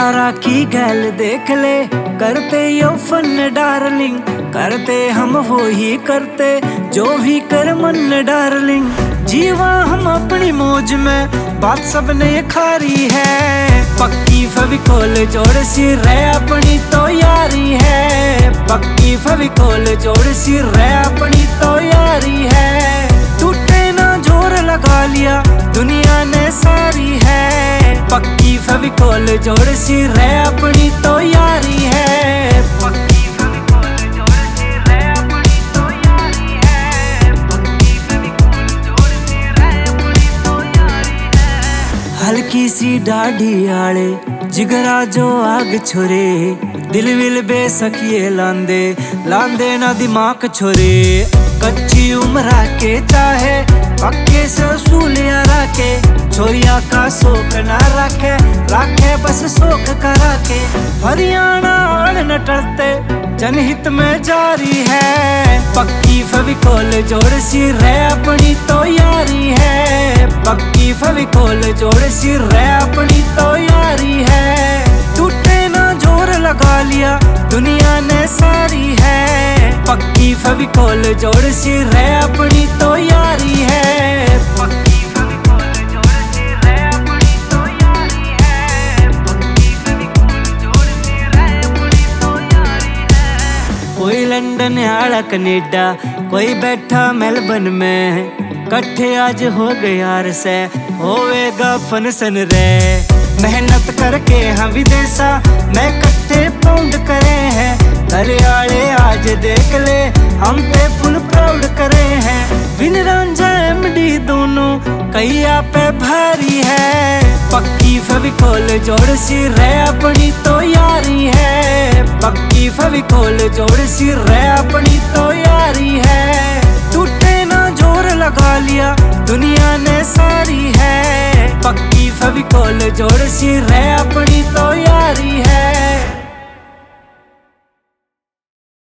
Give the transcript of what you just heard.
यारा की गैल देख ले, करते यो फन डार्लिंग, करते हम हो ही करते जो भी कर मन डार्लिंग। जीवा हम अपनी मौज में, बात सबने खारी है। पक्की फेविकोल जोड़ सी रह अपनी तो यारी है। पक्की फेविकोल जोड़ सी रह अपनी तो यारी है। टूटे ना जोर लगा लिया दुनिया ने सारी है। पक्की फेविकोल जोड़ सी रह अपनी तो यारी है। पक्की फेविकोल जोड़ सी रह अपनी तो यारी है। पक्की फेविकोल जोड़ सी रह अपनी तो यारी है। हल्की सी दाढ़ी आले जिगरा जो आग छोरे, दिल विल बेसखिए लांदे लांदे ना दिमाग छोरे। कच्ची उम्र के चाहे पक्के से सूलिया रखे, छोरिया का शोक ना रखे रखे बस शोक करा के। हरियाणा आड़ न टलते जनहित में जारी है। पक्की फेविकोल जोड़ सी रह अपनी तो यारी है। पक्की फेविकोल जोड़ सी रह अपनी तो यारी है। टूटे ना जोर लगा लिया दुनिया ने सारी है। पक्की फेविकोल जोड़ सी रह अपनी तो यारी है। पक्की फेविकोल जोड़ सी रह अपनी तो यारी है। पक्की फेविकोल जोड़ सी रह अपनी तो यारी है। कोई लंदन आला कनेडा, कोई बैठा मेलबर्न में, कट्ठे आज हो गए यार से होवेगा फनसन रे। मेहनत करके हम विदेशा में कट्ठे पाउंड करे हैं। घरे आले आज देख ले हम पे फुल प्राउड करे हैं। विन रांझा एमडी दोनों कैया पे भारी है। पक्की फेविकोल जोड़ सी रह अपनी तो यारी है। पक्की फेविकोल जोड़ सी रह अपनी तो यारी है। टूटे ना जोर लगा लिया दुनिया ने सारी है। पक्की फेविकोल जोड़ सी रह